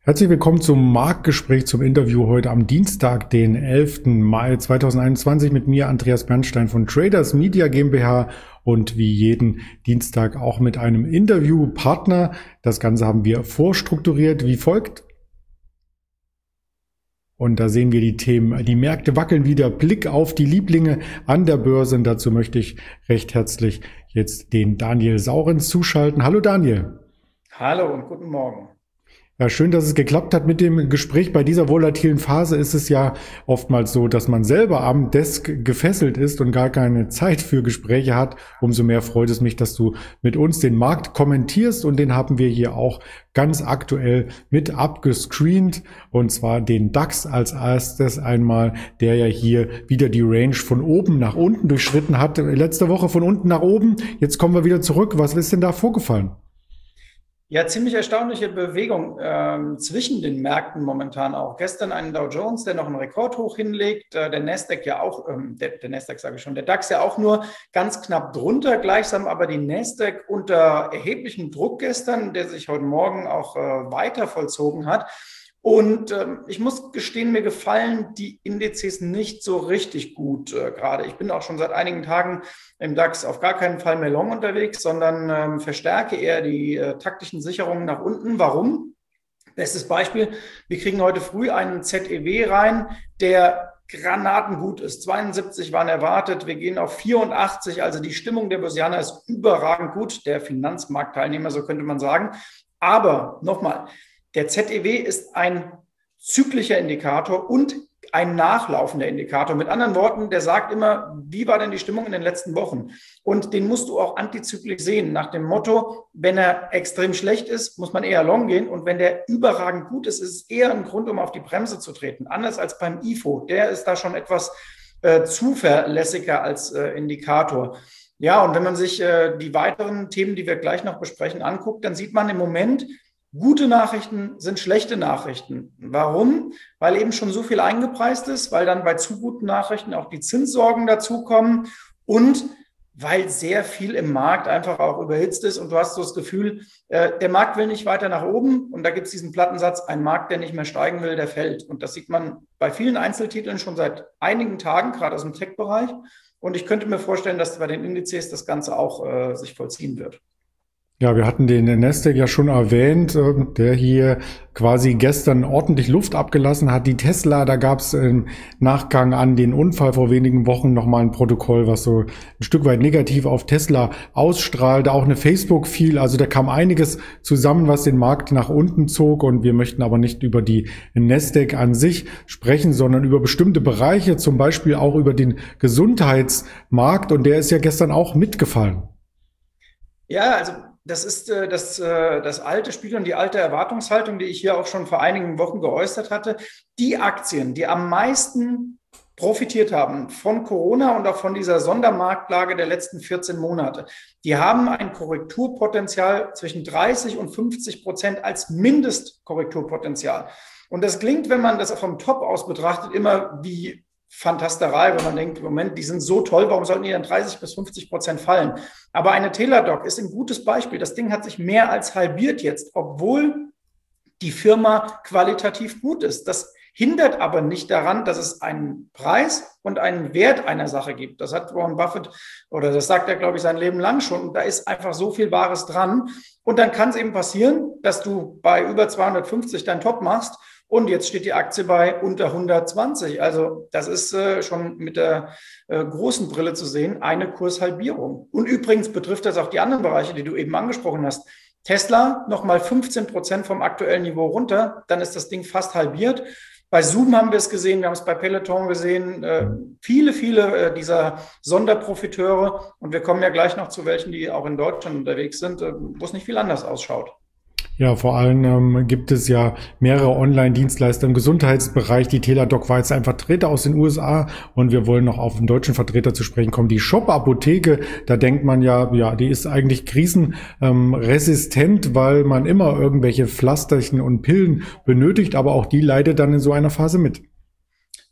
Herzlich willkommen zum Marktgespräch, zum Interview heute am Dienstag, den 11. Mai 2021 mit mir, Andreas Bernstein von Traders Media GmbH und wie jeden Dienstag auch mit einem Interviewpartner. Das Ganze haben wir vorstrukturiert wie folgt. Und da sehen wir die Themen. Die Märkte wackeln wieder. Blick auf die Lieblinge an der Börse. Und dazu möchte ich recht herzlich jetzt den Daniel Saurens zuschalten. Hallo Daniel. Hallo und guten Morgen. Ja, schön, dass es geklappt hat mit dem Gespräch. Bei dieser volatilen Phase ist es ja oftmals so, dass man selber am Desk gefesselt ist und gar keine Zeit für Gespräche hat. Umso mehr freut es mich, dass du mit uns den Markt kommentierst, und den haben wir hier auch ganz aktuell mit abgescreent, und zwar den DAX als erstes einmal, der ja hier wieder die Range von oben nach unten durchschritten hat. Letzte Woche von unten nach oben. Jetzt kommen wir wieder zurück. Was ist denn da vorgefallen? Ja, ziemlich erstaunliche Bewegung zwischen den Märkten momentan auch. Gestern einen Dow Jones, der noch einen Rekordhoch hinlegt, der Nasdaq ja auch, der Nasdaq sage ich schon, der DAX ja auch nur ganz knapp drunter, gleichsam aber die Nasdaq unter erheblichem Druck gestern, der sich heute Morgen auch weiter vollzogen hat. Und ich muss gestehen, mir gefallen die Indizes nicht so richtig gut gerade. Ich bin auch schon seit einigen Tagen im DAX auf gar keinen Fall mehr long unterwegs, sondern verstärke eher die taktischen Sicherungen nach unten. Warum? Bestes Beispiel, wir kriegen heute früh einen ZEW rein, der granatengut ist. 72 waren erwartet, wir gehen auf 84, also die Stimmung der Börsianer ist überragend gut, der Finanzmarktteilnehmer, so könnte man sagen. Aber nochmal, der ZEW ist ein zyklischer Indikator und ein nachlaufender Indikator. Mit anderen Worten, der sagt immer, wie war denn die Stimmung in den letzten Wochen? Und den musst du auch antizyklisch sehen, nach dem Motto, wenn er extrem schlecht ist, muss man eher long gehen, und wenn der überragend gut ist, ist es eher ein Grund, um auf die Bremse zu treten. Anders als beim IFO, der ist da schon etwas zuverlässiger als Indikator. Ja, und wenn man sich die weiteren Themen, die wir gleich noch besprechen, anguckt, dann sieht man im Moment, gute Nachrichten sind schlechte Nachrichten. Warum? Weil eben schon so viel eingepreist ist, weil dann bei zu guten Nachrichten auch die Zinssorgen dazukommen und weil sehr viel im Markt einfach auch überhitzt ist, und du hast so das Gefühl, der Markt will nicht weiter nach oben, und da gibt es diesen platten Satz, ein Markt, der nicht mehr steigen will, der fällt. Und das sieht man bei vielen Einzeltiteln schon seit einigen Tagen, gerade aus dem Tech-Bereich, und ich könnte mir vorstellen, dass bei den Indizes das Ganze auch sich vollziehen wird. Ja, wir hatten den Nasdaq ja schon erwähnt, der hier quasi gestern ordentlich Luft abgelassen hat. Die Tesla, da gab es im Nachgang an den Unfall vor wenigen Wochen nochmal ein Protokoll, was so ein Stück weit negativ auf Tesla ausstrahlte. Auch eine Facebook fiel, also da kam einiges zusammen, was den Markt nach unten zog. Und wir möchten aber nicht über die Nasdaq an sich sprechen, sondern über bestimmte Bereiche, zum Beispiel auch über den Gesundheitsmarkt. Und der ist ja gestern auch mitgefallen. Ja, also das ist das alte Spiel und die alte Erwartungshaltung, die ich hier auch schon vor einigen Wochen geäußert hatte. Die Aktien, die am meisten profitiert haben von Corona und auch von dieser Sondermarktlage der letzten 14 Monate, die haben ein Korrekturpotenzial zwischen 30 und 50% als Mindestkorrekturpotenzial. Und das klingt, wenn man das vom Top aus betrachtet, immer wie Fantasterei, wenn man denkt, Moment, die sind so toll, warum sollten die dann 30 bis 50% fallen? Aber eine Teladoc ist ein gutes Beispiel. Das Ding hat sich mehr als halbiert jetzt, obwohl die Firma qualitativ gut ist. Das hindert aber nicht daran, dass es einen Preis und einen Wert einer Sache gibt. Das hat Warren Buffett, oder das sagt er, glaube ich, sein Leben lang schon. Und da ist einfach so viel Wahres dran. Und dann kann es eben passieren, dass du bei über 250 dein Top machst, und jetzt steht die Aktie bei unter 120. Also das ist schon mit der großen Brille zu sehen, eine Kurshalbierung. Und übrigens betrifft das auch die anderen Bereiche, die du eben angesprochen hast. Tesla nochmal 15% vom aktuellen Niveau runter, dann ist das Ding fast halbiert. Bei Zoom haben wir es gesehen, wir haben es bei Peloton gesehen, viele dieser Sonderprofiteure. Und wir kommen ja gleich noch zu welchen, die auch in Deutschland unterwegs sind, wo es nicht viel anders ausschaut. Ja, vor allem gibt es ja mehrere Online-Dienstleister im Gesundheitsbereich. Die Teladoc war jetzt ein Vertreter aus den USA, und wir wollen noch auf den deutschen Vertreter zu sprechen kommen. Die Shop-Apotheke, da denkt man ja, die ist eigentlich krisenresistent, weil man immer irgendwelche Pflasterchen und Pillen benötigt, aber auch die leidet dann in so einer Phase mit.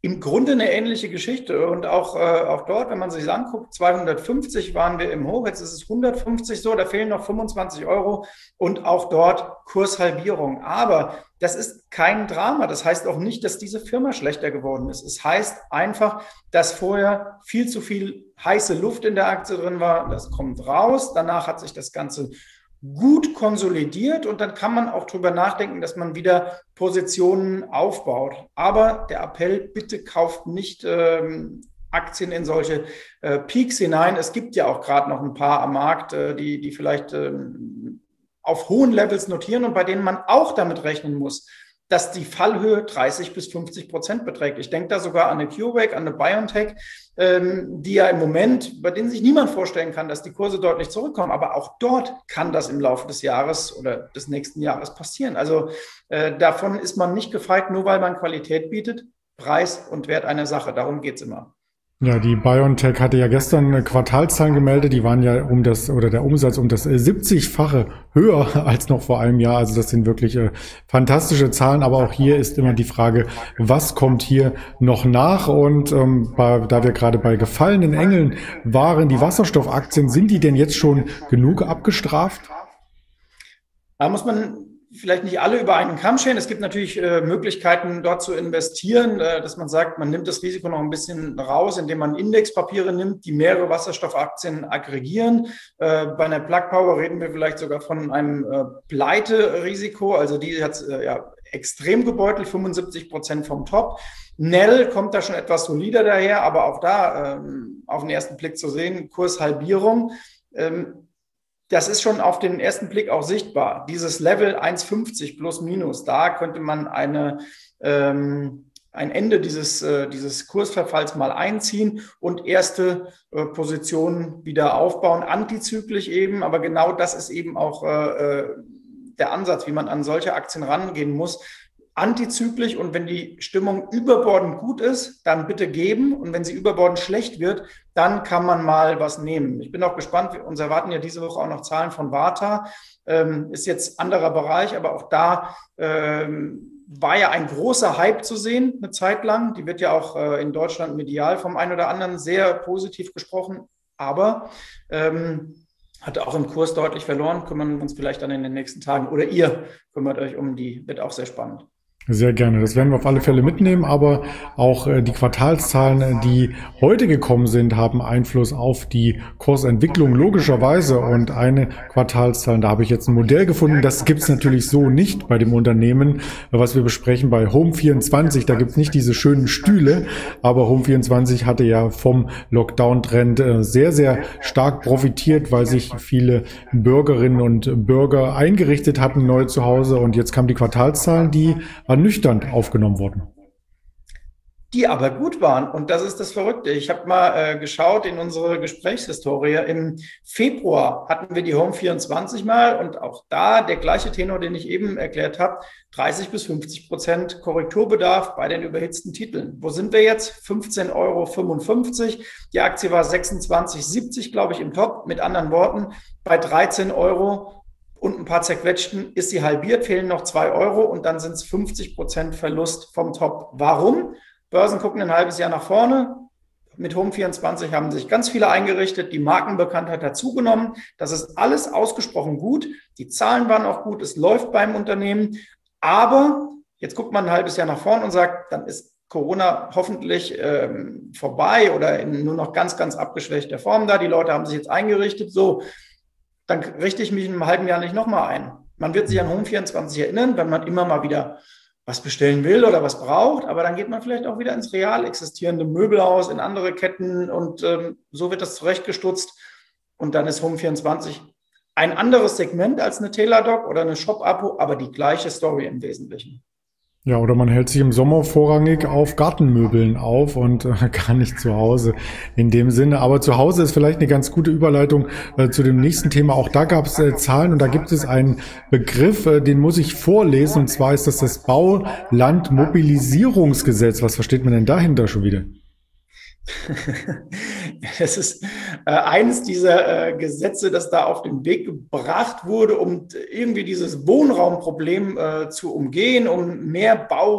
Im Grunde eine ähnliche Geschichte und auch dort, wenn man sich anguckt, 250 waren wir im Hoch, jetzt ist es 150 so, da fehlen noch 25 Euro und auch dort Kurshalbierung. Aber das ist kein Drama. Das heißt auch nicht, dass diese Firma schlechter geworden ist. Es heißt einfach, dass vorher viel zu viel heiße Luft in der Aktie drin war. Das kommt raus. Danach hat sich das Ganze gut konsolidiert und dann kann man auch drüber nachdenken, dass man wieder Positionen aufbaut. Aber der Appell, bitte kauft nicht Aktien in solche Peaks hinein. Es gibt ja auch gerade noch ein paar am Markt, die vielleicht auf hohen Levels notieren und bei denen man auch damit rechnen muss, dass die Fallhöhe 30-50% beträgt. Ich denke da sogar an eine CureVac, an eine BioNTech, die ja im Moment, bei denen sich niemand vorstellen kann, dass die Kurse deutlich zurückkommen. Aber auch dort kann das im Laufe des Jahres oder des nächsten Jahres passieren. Also davon ist man nicht gefeit, nur weil man Qualität bietet. Preis und Wert einer Sache, darum geht's immer. Ja, die BioNTech hatte ja gestern Quartalszahlen gemeldet, die waren ja der Umsatz um das 70-fache höher als noch vor einem Jahr. Also das sind wirklich fantastische Zahlen, aber auch hier ist immer die Frage, was kommt hier noch nach? Und da wir gerade bei gefallenen Engeln waren, die Wasserstoffaktien, sind die denn jetzt schon genug abgestraft? Da muss man vielleicht nicht alle über einen Kamm scheren. Es gibt natürlich Möglichkeiten, dort zu investieren, dass man sagt, man nimmt das Risiko noch ein bisschen raus, indem man Indexpapiere nimmt, die mehrere Wasserstoffaktien aggregieren. Bei einer Plug Power reden wir vielleicht sogar von einem Pleite-Risiko. Also die hat extrem gebeutelt, 75% vom Top. Nell kommt da schon etwas solider daher, aber auch da auf den ersten Blick zu sehen, Kurshalbierung. Das ist schon auf den ersten Blick auch sichtbar. Dieses Level 1,50 plus minus, da könnte man ein Ende dieses Kursverfalls mal einziehen und erste Positionen wieder aufbauen, antizyklisch eben. Aber genau das ist eben auch der Ansatz, wie man an solche Aktien rangehen muss. Antizyklisch und wenn die Stimmung überbordend gut ist, dann bitte geben und wenn sie überbordend schlecht wird, dann kann man mal was nehmen. Ich bin auch gespannt, uns erwarten ja diese Woche auch noch Zahlen von Varta, ist jetzt anderer Bereich, aber auch da war ja ein großer Hype zu sehen, eine Zeit lang. Die wird ja auch in Deutschland medial vom einen oder anderen sehr positiv gesprochen, aber hat auch im Kurs deutlich verloren, kümmern wir uns vielleicht dann in den nächsten Tagen oder ihr kümmert euch um die, wird auch sehr spannend. Sehr gerne. Das werden wir auf alle Fälle mitnehmen, aber auch die Quartalszahlen, die heute gekommen sind, haben Einfluss auf die Kursentwicklung logischerweise. Und eine Quartalszahl, da habe ich jetzt ein Modell gefunden, das gibt es natürlich so nicht bei dem Unternehmen, was wir besprechen bei Home24. Da gibt es nicht diese schönen Stühle, aber Home24 hatte ja vom Lockdown-Trend sehr, sehr stark profitiert, weil sich viele Bürgerinnen und Bürger eingerichtet hatten neu zu Hause. Und jetzt kamen die Quartalszahlen, die ernüchternd aufgenommen worden. Die aber gut waren. Und das ist das Verrückte. Ich habe mal geschaut in unsere Gesprächshistorie. Im Februar hatten wir die Home24 mal und auch da der gleiche Tenor, den ich eben erklärt habe, 30-50% Korrekturbedarf bei den überhitzten Titeln. Wo sind wir jetzt? 15,55 Euro. Die Aktie war 26,70, glaube ich, im Top. Mit anderen Worten, bei 13 Euro und ein paar zerquetschten ist sie halbiert, fehlen noch 2 Euro und dann sind es 50% Verlust vom Top. Warum? Börsen gucken ein halbes Jahr nach vorne. Mit Home24 haben sich ganz viele eingerichtet. Die Markenbekanntheit hat zugenommen. Das ist alles ausgesprochen gut. Die Zahlen waren auch gut. Es läuft beim Unternehmen. Aber jetzt guckt man ein halbes Jahr nach vorne und sagt, dann ist Corona hoffentlich vorbei oder in nur noch ganz, ganz abgeschwächter Form da. Die Leute haben sich jetzt eingerichtet. So, dann richte ich mich in einem halben Jahr nicht nochmal ein. Man wird sich an Home24 erinnern, wenn man immer mal wieder was bestellen will oder was braucht, aber dann geht man vielleicht auch wieder ins real existierende Möbelhaus, in andere Ketten und so wird das zurechtgestutzt und dann ist Home24 ein anderes Segment als eine Teladoc oder eine Shop-Abo, aber die gleiche Story im Wesentlichen. Ja, oder man hält sich im Sommer vorrangig auf Gartenmöbeln auf und gar nicht zu Hause in dem Sinne. Aber zu Hause ist vielleicht eine ganz gute Überleitung zu dem nächsten Thema. Auch da gab es Zahlen und da gibt es einen Begriff, den muss ich vorlesen. Und zwar ist das Baulandmobilisierungsgesetz. Was versteht man denn dahinter schon wieder? Das ist eines dieser Gesetze, das da auf den Weg gebracht wurde, um irgendwie dieses Wohnraumproblem zu umgehen, um mehr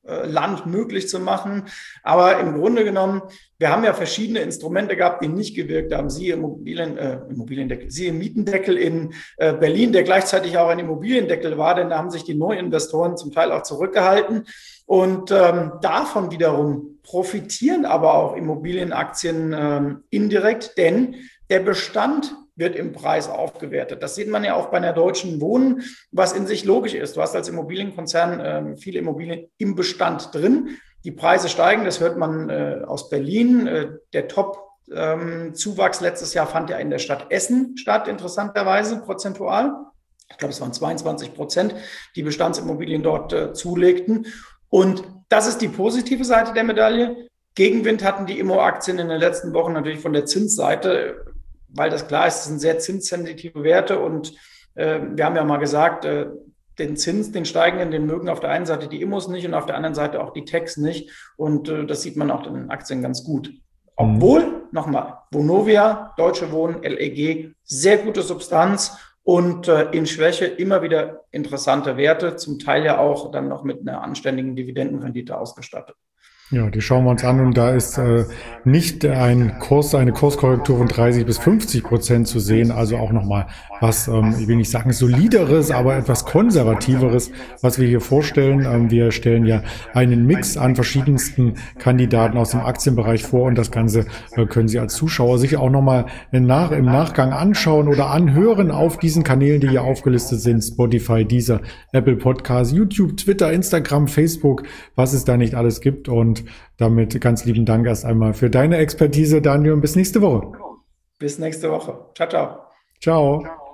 Land möglich zu machen. Aber im Grunde genommen, wir haben ja verschiedene Instrumente gehabt, die nicht gewirkt haben. Siehe Mietendeckel in Berlin, der gleichzeitig auch ein Immobiliendeckel war, denn da haben sich die Neuinvestoren zum Teil auch zurückgehalten. Und davon wiederum profitieren aber auch Immobilienaktien indirekt, denn der Bestand wird im Preis aufgewertet. Das sieht man ja auch bei der Deutschen Wohnen, was in sich logisch ist. Du hast als Immobilienkonzern viele Immobilien im Bestand drin. Die Preise steigen, das hört man aus Berlin. Der Top-Zuwachs letztes Jahr fand ja in der Stadt Essen statt, interessanterweise prozentual. Ich glaube, es waren 22%, die Bestandsimmobilien dort zulegten. Und das ist die positive Seite der Medaille. Gegenwind hatten die Immo-Aktien in den letzten Wochen natürlich von der Zinsseite, weil das klar ist, das sind sehr zinssensitive Werte und wir haben ja mal gesagt, den Zins, den steigenden, den mögen auf der einen Seite die Immos nicht und auf der anderen Seite auch die Techs nicht und das sieht man auch in den Aktien ganz gut. Obwohl, nochmal, Vonovia, Deutsche Wohnen, LEG, sehr gute Substanz und in Schwäche immer wieder interessante Werte, zum Teil ja auch dann noch mit einer anständigen Dividendenrendite ausgestattet. Ja, die schauen wir uns an und da ist nicht eine Kurskorrektur von 30-50% zu sehen, also auch nochmal was, ich will nicht sagen solideres, aber etwas konservativeres, was wir hier vorstellen. Wir stellen ja einen Mix an verschiedensten Kandidaten aus dem Aktienbereich vor und das Ganze können Sie als Zuschauer sich auch nochmal im Nachgang anschauen oder anhören auf diesen Kanälen, die hier aufgelistet sind, Spotify, Deezer, Apple Podcasts, YouTube, Twitter, Instagram, Facebook, was es da nicht alles gibt und damit ganz lieben Dank erst einmal für deine Expertise, Daniel, und bis nächste Woche. Bis nächste Woche. Ciao, ciao. Ciao.